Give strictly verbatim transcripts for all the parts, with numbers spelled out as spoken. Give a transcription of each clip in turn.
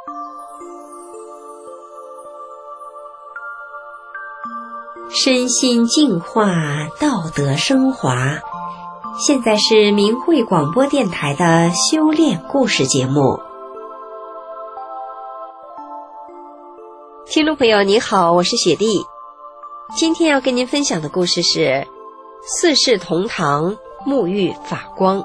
身心净化，道德升华。现在是明慧广播电台的修炼故事节目。听众朋友你好，我是雪莉。今天要跟您分享的故事是四世同堂，沐浴法光。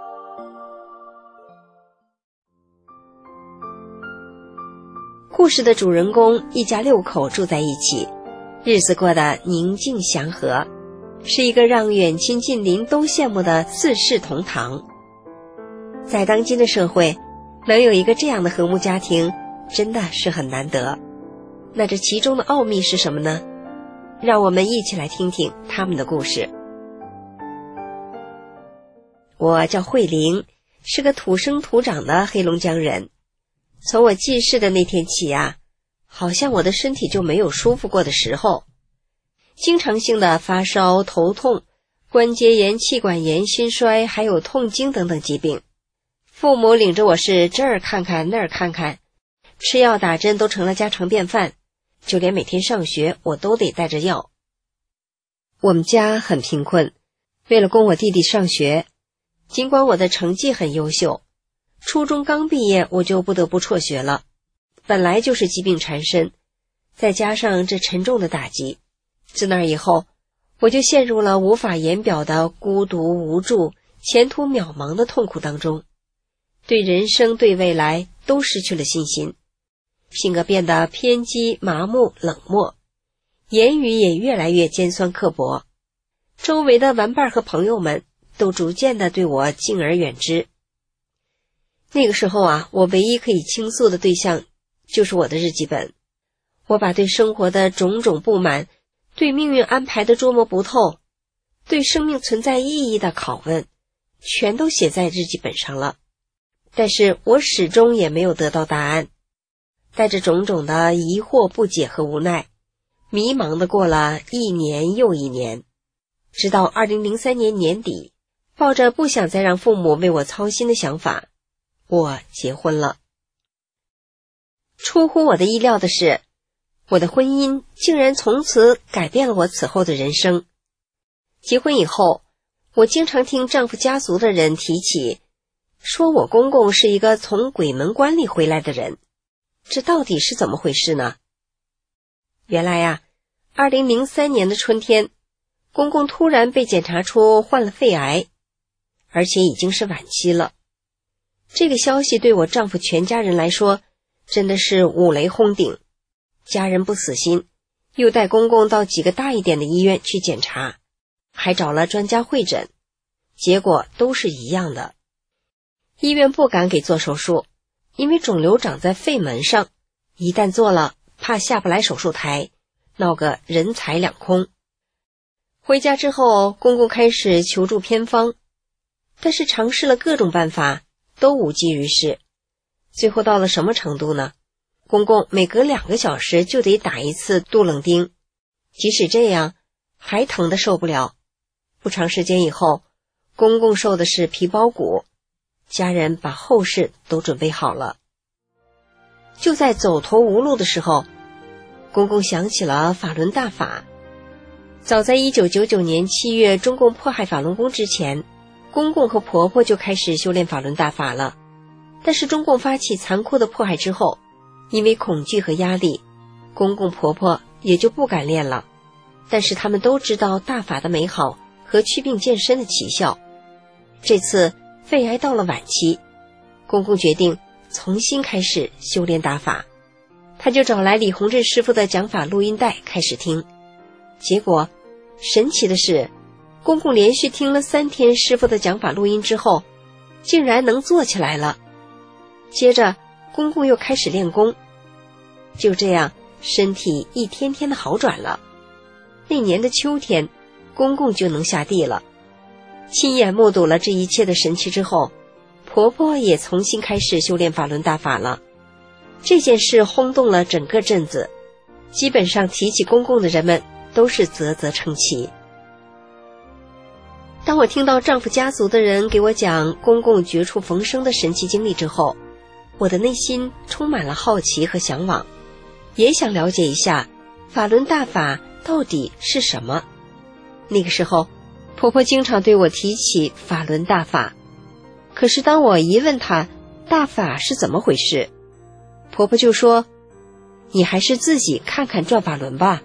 故事的主人公一家六口住在一起，日子过得宁静祥和，是一个让远亲近邻都羡慕的四世同堂。在当今的社会，能有一个这样的和睦家庭，真的是很难得。那这其中的奥秘是什么呢？让我们一起来听听他们的故事。我叫慧玲，是个土生土长的黑龙江人。从我记事的那天起啊，好像我的身体就没有舒服过的时候，经常性的发烧、头痛、关节炎、气管炎、心衰，还有痛经等等疾病。父母领着我是这儿看看那儿看看，吃药打针都成了家常便饭，就连每天上学我都得带着药。我们家很贫困，为了供我弟弟上学，尽管我的成绩很优秀，初中刚毕业我就不得不辍学了。本来就是疾病缠身，再加上这沉重的打击，自那以后我就陷入了无法言表的孤独无助、前途渺茫的痛苦当中，对人生对未来都失去了信心，性格变得偏激、麻木、冷漠，言语也越来越尖酸刻薄，周围的玩伴和朋友们都逐渐地对我敬而远之。那个时候啊，我唯一可以倾诉的对象就是我的日记本。我把对生活的种种不满，对命运安排的捉摸不透，对生命存在意义的拷问，全都写在日记本上了。但是我始终也没有得到答案，带着种种的疑惑、不解和无奈，迷茫地过了一年又一年，直到二零零三年年底，抱着不想再让父母为我操心的想法，我结婚了。出乎我的意料的是，我的婚姻竟然从此改变了我此后的人生。结婚以后，我经常听丈夫家族的人提起，说我公公是一个从鬼门关里回来的人。这到底是怎么回事呢？原来呀，二零零三年的春天，公公突然被检查出患了肺癌，而且已经是晚期了。这个消息对我丈夫全家人来说真的是五雷轰顶，家人不死心，又带公公到几个大一点的医院去检查，还找了专家会诊，结果都是一样的。医院不敢给做手术，因为肿瘤长在肺门上，一旦做了，怕下不来手术台，闹个人财两空。回家之后，公公开始求助偏方，但是尝试了各种办法，都无济于事。最后到了什么程度呢？公公每隔两个小时就得打一次杜冷丁，即使这样还疼得受不了。不长时间以后，公公受的是皮包骨，家人把后事都准备好了。就在走投无路的时候，公公想起了法轮大法。早在一九九九年七月中共迫害法轮功之前，公公和婆婆就开始修炼法轮大法了。但是中共发起残酷的迫害之后，因为恐惧和压力，公公婆婆也就不敢练了。但是他们都知道大法的美好和祛病健身的奇效。这次肺癌到了晚期，公公决定重新开始修炼大法。他就找来李洪志师傅的讲法录音带开始听。结果神奇的是，公公连续听了三天师傅的讲法录音之后，竟然能坐起来了。接着公公又开始练功，就这样身体一天天的好转了。那年的秋天，公公就能下地了。亲眼目睹了这一切的神奇之后，婆婆也重新开始修炼法轮大法了。这件事轰动了整个镇子，基本上提起公公的人们都是啧啧称奇。当我听到丈夫家族的人给我讲公公绝处逢生的神奇经历之后， 我的内心充满了好奇和向往，也想了解一下法轮大法到底是什么。那个时候，婆婆经常对我提起法轮大法，可是当我一问她大法是怎么回事，婆婆就说：你还是自己看看转法轮吧。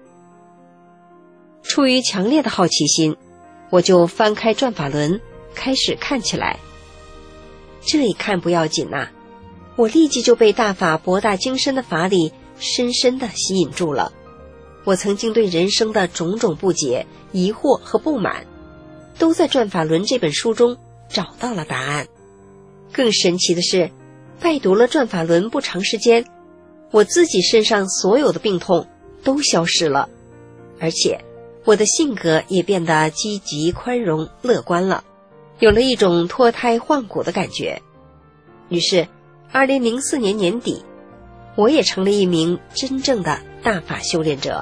出于强烈的好奇心，我就翻开转法轮，开始看起来。这一看不要紧呐，我立即就被大法博大精深的法理深深地吸引住了。我曾经对人生的种种不解、疑惑和不满，都在《转法轮》这本书中找到了答案。更神奇的是，拜读了《转法轮》不长时间，我自己身上所有的病痛都消失了，而且我的性格也变得积极、宽容、乐观了，有了一种脱胎换骨的感觉。于是二零零四年年底，我也成了一名真正的大法修炼者。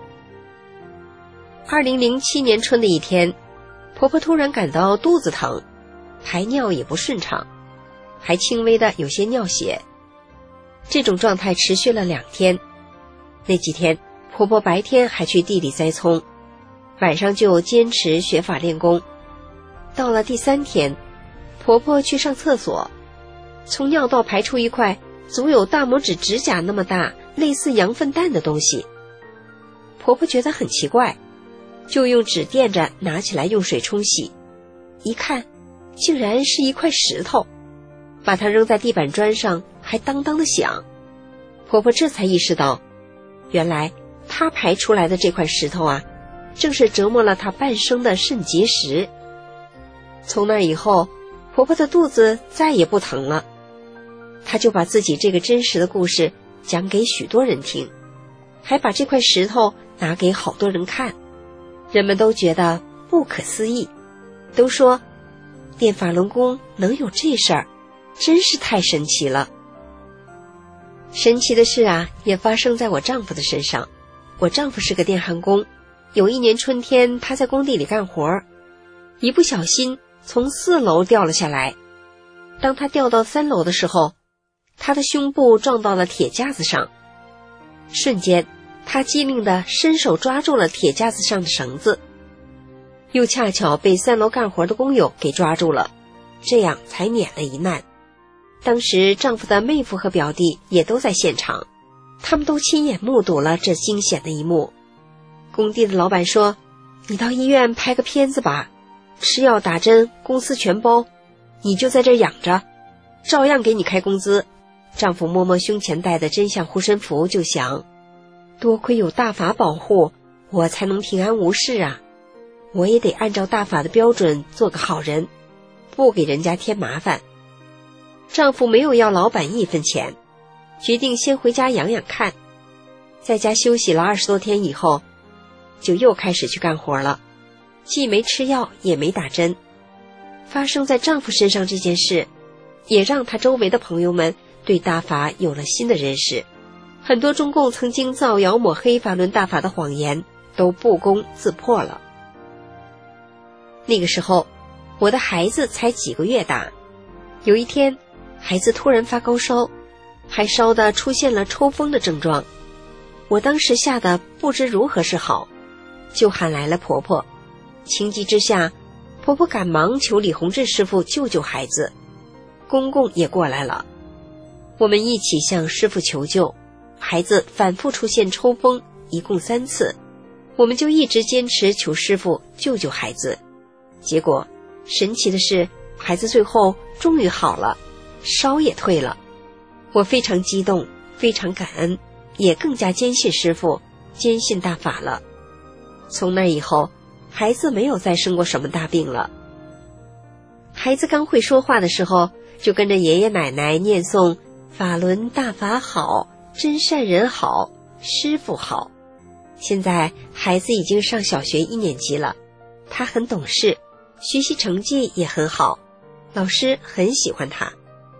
二零零七年春的一天，婆婆突然感到肚子疼，排尿也不顺畅，还轻微的有些尿血。这种状态持续了两天。那几天，婆婆白天还去地里栽葱，晚上就坚持学法练功。到了第三天，婆婆去上厕所，从尿道排出一块足有大拇指指甲那么大，类似羊粪蛋的东西。婆婆觉得很奇怪，就用纸垫着拿起来用水冲洗，一看竟然是一块石头，把它扔在地板砖上还当当的响。婆婆这才意识到，原来她排出来的这块石头啊，正是折磨了她半生的肾结石。从那以后，婆婆的肚子再也不疼了。她就把自己这个真实的故事讲给许多人听，还把这块石头拿给好多人看。人们都觉得不可思议，都说练法轮功能有这事儿，真是太神奇了。神奇的事啊，也发生在我丈夫的身上。我丈夫是个电焊工，有一年春天，他在工地里干活，一不小心从四楼掉了下来。当他掉到三楼的时候，他的胸部撞到了铁架子上，瞬间他机灵地伸手抓住了铁架子上的绳子，又恰巧被三楼干活的工友给抓住了，这样才免了一难。当时丈夫的妹夫和表弟也都在现场，他们都亲眼目睹了这惊险的一幕。工地的老板说：你到医院拍个片子吧，吃药打针公司全包，你就在这儿养着，照样给你开工资。丈夫摸摸胸前戴的真相护身符，就想，多亏有大法保护，我才能平安无事啊！我也得按照大法的标准做个好人，不给人家添麻烦。丈夫没有要老板一分钱，决定先回家养养看。在家休息了二十多天以后，就又开始去干活了，既没吃药也没打针。发生在丈夫身上这件事，也让他周围的朋友们对大法有了新的认识。很多中共曾经造谣抹黑法轮大法的谎言都不攻自破了。那个时候，我的孩子才几个月大。有一天，孩子突然发高烧，还烧得出现了抽风的症状。我当时吓得不知如何是好，就喊来了婆婆。情急之下，婆婆赶忙求李洪志师傅救救孩子，公公也过来了。我们一起向师傅求救，孩子反复出现抽风，一共三次，我们就一直坚持求师傅救救孩子。结果神奇的是，孩子最后终于好了，烧也退了。我非常激动，非常感恩，也更加坚信师傅，坚信大法了。从那以后，孩子没有再生过什么大病了。孩子刚会说话的时候，就跟着爷爷奶奶念诵法轮大法好，真善人好，师傅好。现在孩子已经上小学一年级了，他很懂事，学习成绩也很好，老师很喜欢他。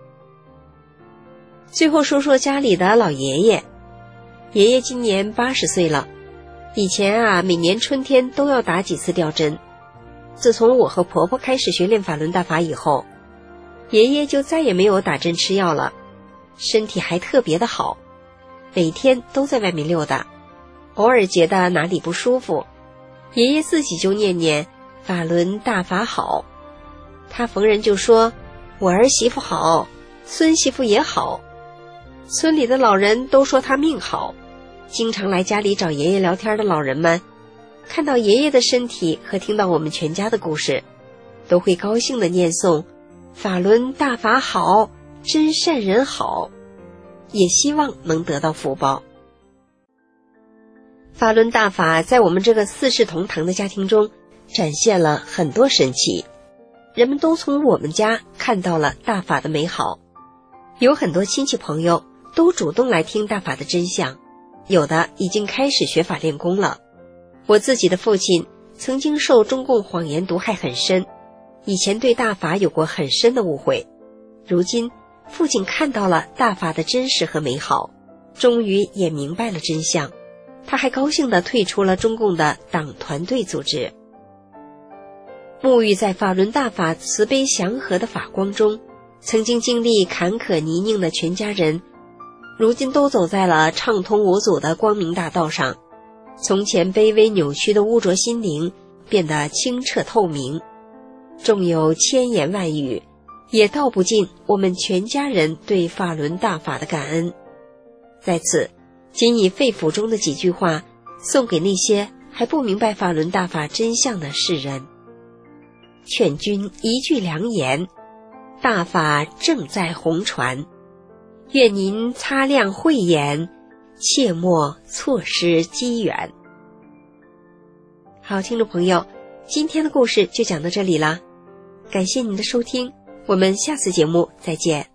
最后说说家里的老爷爷。爷爷今年八十岁了，以前啊，每年春天都要打几次吊针。自从我和婆婆开始学练法轮大法以后，爷爷就再也没有打针吃药了， 身体还特别的好，每天都在外面溜达，偶尔觉得哪里不舒服，爷爷自己就念念法轮大法好。他逢人就说，我儿媳妇好，孙媳妇也好。村里的老人都说他命好，经常来家里找爷爷聊天的老人们，看到爷爷的身体和听到我们全家的故事，都会高兴地念诵法轮大法好，真善人好，也希望能得到福报。法轮大法在我们这个四世同堂的家庭中展现了很多神奇，人们都从我们家看到了大法的美好，有很多亲戚朋友都主动来听大法的真相，有的已经开始学法练功了。我自己的父亲曾经受中共谎言毒害很深，以前对大法有过很深的误会，如今父亲看到了大法的真实和美好，终于也明白了真相，他还高兴地退出了中共的党团队组织。沐浴在法轮大法慈悲祥和的法光中，曾经经历坎坷泥泞的全家人，如今都走在了畅通无阻的光明大道上，从前卑微扭曲的污浊心灵变得清澈透明，纵有千言万语，也道不尽我们全家人对法轮大法的感恩。在此，仅以肺腑中的几句话送给那些还不明白法轮大法真相的世人。劝君一句良言，大法正在红传，愿您擦亮慧眼，切莫错失机缘。好，听众朋友，今天的故事就讲到这里啦，感谢您的收听，我们下次节目再见。